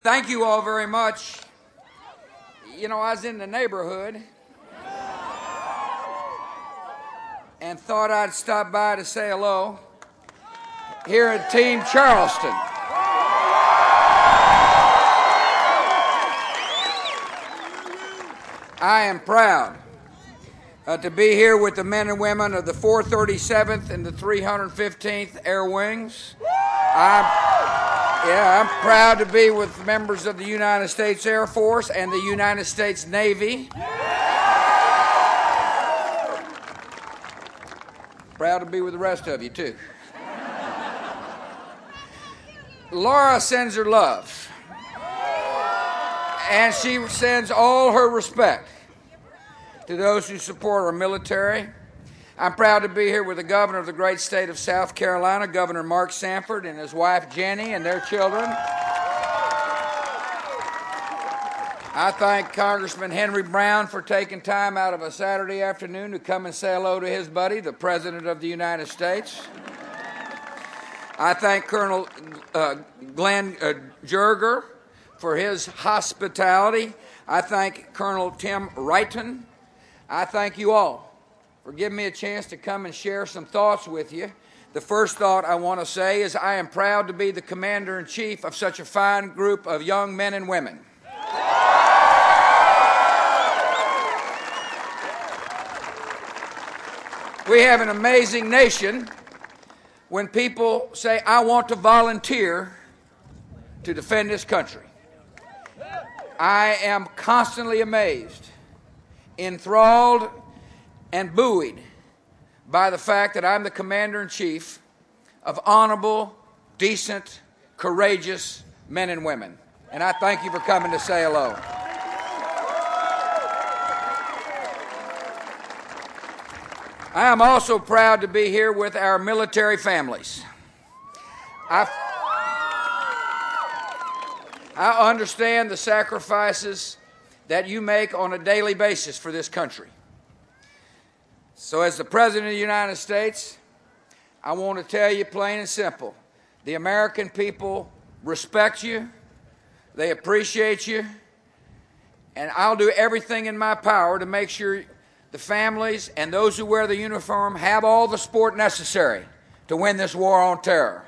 Thank you all very much. You know, I was in the neighborhood and thought I'd stop by to say hello here at Team Charleston. I am proud to be here with the men and women of the 437th and the 315th Air Wings. I'm proud to be with members of the United States Air Force and the United States Navy. Proud to be with the rest of you, too. Laura sends her love, and she sends all her respect to those who support our military. I'm proud to be here with the governor of the great state of South Carolina, Governor Mark Sanford, and his wife Jenny and their children. I thank Congressman Henry Brown for taking time out of a Saturday afternoon to come and say hello to his buddy, the President of the United States. I thank Colonel Glenn Jerger for his hospitality. I thank Colonel Tim Wrighton. I thank you all for giving me a chance to come and share some thoughts with you. The first thought I want to say is I am proud to be the Commander-in-Chief of such a fine group of young men and women. We have an amazing nation when people say, I want to volunteer to defend this country. I am constantly amazed, enthralled, and buoyed by the fact that I'm the Commander-in-Chief of honorable, decent, courageous men and women. And I thank you for coming to say hello. I am also proud to be here with our military families. I understand the sacrifices that you make on a daily basis for this country. So as the President of the United States, I want to tell you plain and simple, the American people respect you, they appreciate you, and I'll do everything in my power to make sure the families and those who wear the uniform have all the support necessary to win this war on terror.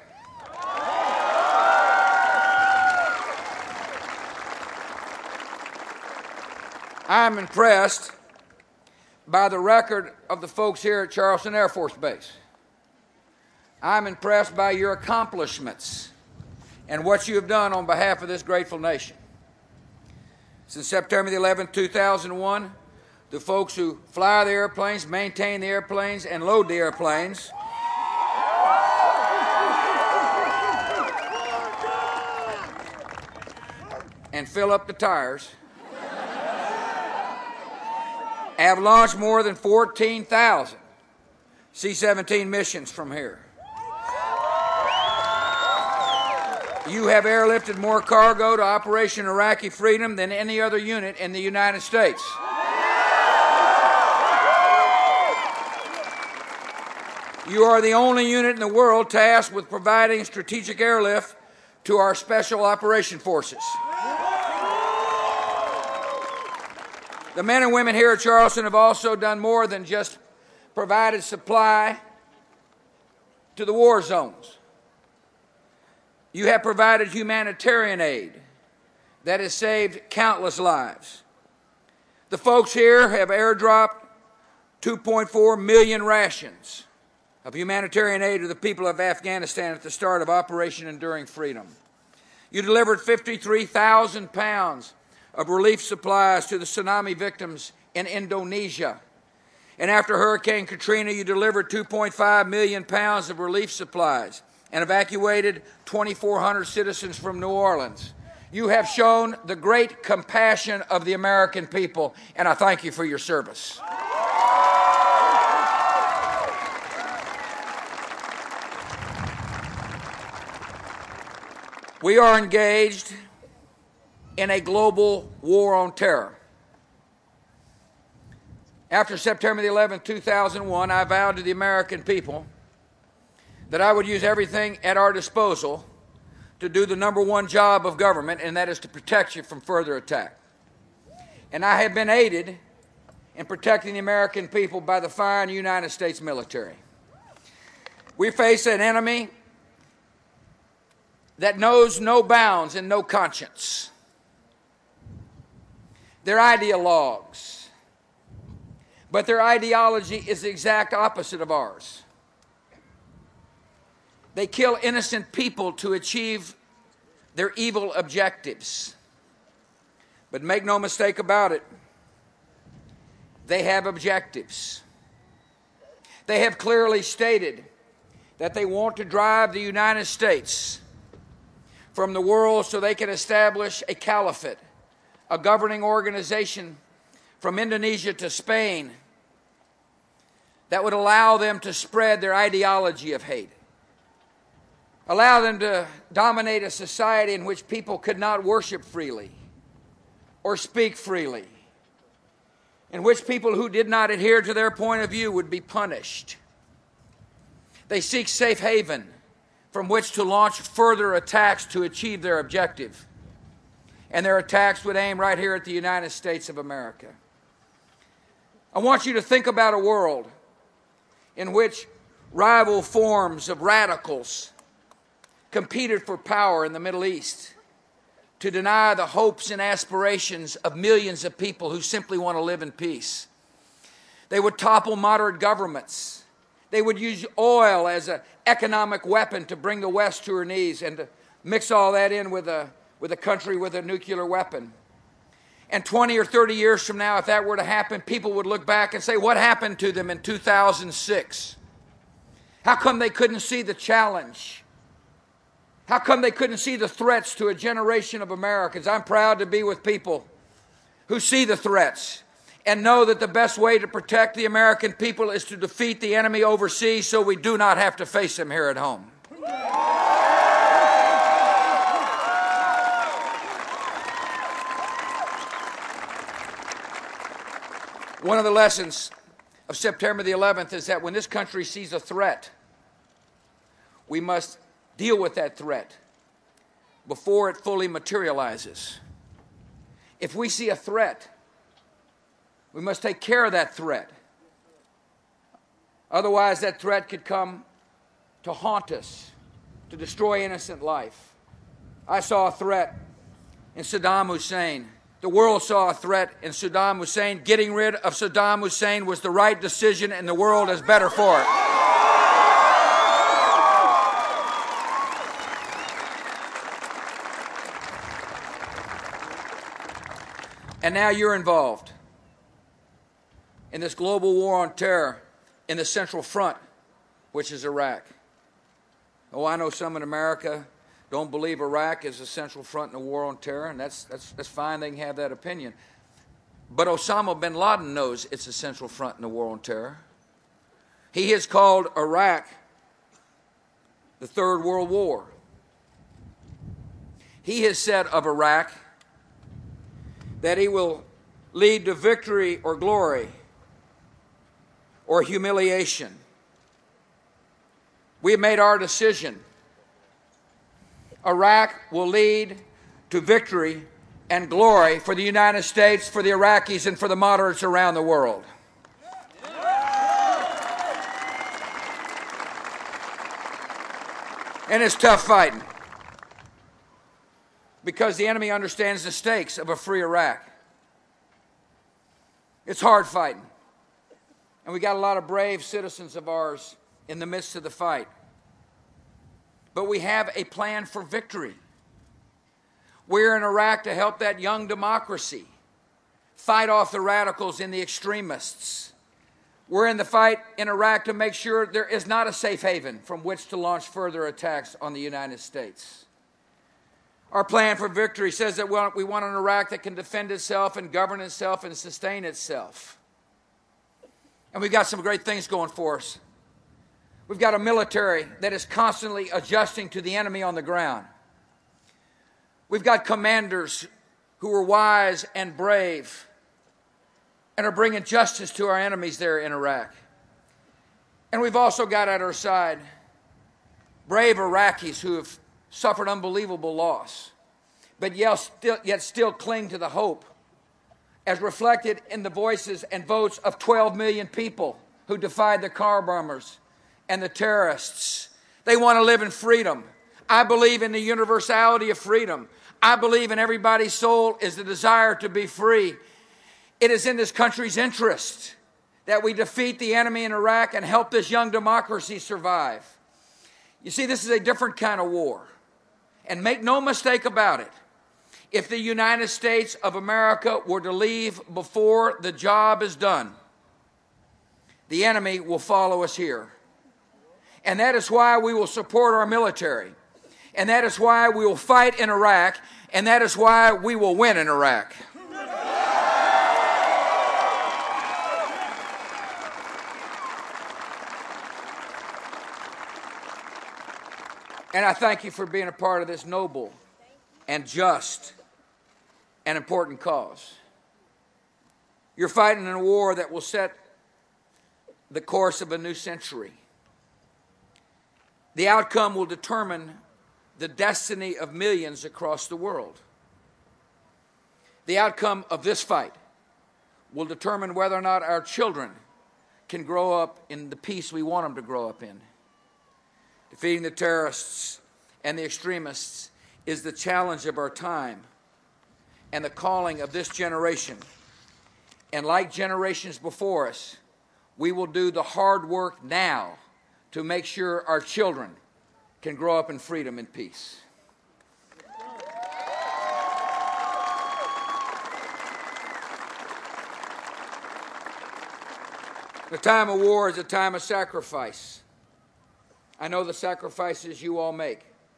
I'm impressed by the record of the folks here at Charleston Air Force Base. I'm impressed by your accomplishments and what you have done on behalf of this grateful nation. Since September the 11th, 2001, the folks who fly the airplanes, maintain the airplanes, and load the airplanes and fill up the tires have launched more than 14,000 C-17 missions from here. You have airlifted more cargo to Operation Iraqi Freedom than any other unit in the United States. You are the only unit in the world tasked with providing strategic airlift to our special operation forces. The men and women here at Charleston have also done more than just provided supply to the war zones. You have provided humanitarian aid that has saved countless lives. The folks here have airdropped 2.4 million rations of humanitarian aid to the people of Afghanistan at the start of Operation Enduring Freedom. You delivered 53,000 pounds of relief supplies to the tsunami victims in Indonesia. And after Hurricane Katrina, you delivered 2.5 million pounds of relief supplies and evacuated 2,400 citizens from New Orleans. You have shown the great compassion of the American people, and I thank you for your service. We are engaged in a global war on terror. After September the 11th, 2001, I vowed to the American people that I would use everything at our disposal to do the number one job of government, and that is to protect you from further attack. And I have been aided in protecting the American people by the fine United States military. We face an enemy that knows no bounds and no conscience. They're ideologues, but their ideology is the exact opposite of ours. They kill innocent people to achieve their evil objectives. But make no mistake about it, they have objectives. They have clearly stated that they want to drive the United States from the world so they can establish a caliphate, a governing organization from Indonesia to Spain that would allow them to spread their ideology of hate, allow them to dominate a society in which people could not worship freely or speak freely, in which people who did not adhere to their point of view would be punished. They seek safe haven from which to launch further attacks to achieve their objective. And their attacks would aim right here at the United States of America. I want you to think about a world in which rival forms of radicals competed for power in the Middle East to deny the hopes and aspirations of millions of people who simply want to live in peace. They would topple moderate governments. They would use oil as an economic weapon to bring the West to her knees and to mix all that in with a country with a nuclear weapon. And 20 or 30 years from now, if that were to happen, people would look back and say, what happened to them in 2006? How come they couldn't see the challenge? How come they couldn't see the threats to a generation of Americans? I'm proud to be with people who see the threats and know that the best way to protect the American people is to defeat the enemy overseas so we do not have to face him here at home. One of the lessons of September the 11th is that when this country sees a threat, we must deal with that threat before it fully materializes. If we see a threat, we must take care of that threat. Otherwise, that threat could come to haunt us, to destroy innocent life. I saw a threat in Saddam Hussein. The world saw a threat in Saddam Hussein. Getting rid of Saddam Hussein was the right decision, and the world is better for it. And now you're involved in this global war on terror in the Central Front, which is Iraq. Oh, I know some in America don't believe Iraq is the Central Front in the war on terror, and that's fine. They can have that opinion. But Osama bin Laden knows it's the Central Front in the war on terror. He has called Iraq the Third World War. He has said of Iraq that he will lead to victory or glory or humiliation. We have made our decision. Iraq will lead to victory and glory for the United States, for the Iraqis, and for the moderates around the world. And it's tough fighting because the enemy understands the stakes of a free Iraq. It's hard fighting. And we got a lot of brave citizens of ours in the midst of the fight. But we have a plan for victory. We're in Iraq to help that young democracy fight off the radicals and the extremists. We're in the fight in Iraq to make sure there is not a safe haven from which to launch further attacks on the United States. Our plan for victory says that we want an Iraq that can defend itself and govern itself and sustain itself. And we've got some great things going for us. We've got a military that is constantly adjusting to the enemy on the ground. We've got commanders who are wise and brave and are bringing justice to our enemies there in Iraq. And we've also got at our side brave Iraqis who have suffered unbelievable loss, but yet still cling to the hope, as reflected in the voices and votes of 12 million people who defied the car bombers and the terrorists. They want to live in freedom. I believe in the universality of freedom. I believe in everybody's soul is the desire to be free. It is in this country's interest that we defeat the enemy in Iraq and help this young democracy survive. You see, this is a different kind of war. And make no mistake about it, if the United States of America were to leave before the job is done, the enemy will follow us here. And that is why we will support our military. And that is why we will fight in Iraq. And that is why we will win in Iraq. And I thank you for being a part of this noble and just and important cause. You're fighting in a war that will set the course of a new century. The outcome will determine the destiny of millions across the world. The outcome of this fight will determine whether or not our children can grow up in the peace we want them to grow up in. Defeating the terrorists and the extremists is the challenge of our time and the calling of this generation. And like generations before us, we will do the hard work now to make sure our children can grow up in freedom and peace. The time of war is a time of sacrifice. I know the sacrifices you all make.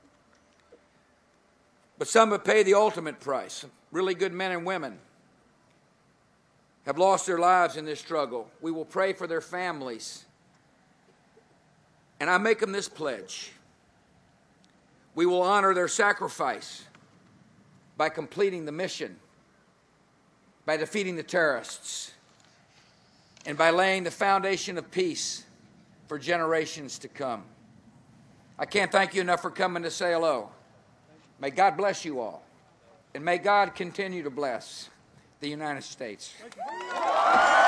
But some have paid the ultimate price. Really good men and women have lost their lives in this struggle. We will pray for their families. And I make them this pledge. We will honor their sacrifice by completing the mission, by defeating the terrorists, and by laying the foundation of peace for generations to come. I can't thank you enough for coming to say hello. May God bless you all. And may God continue to bless the United States.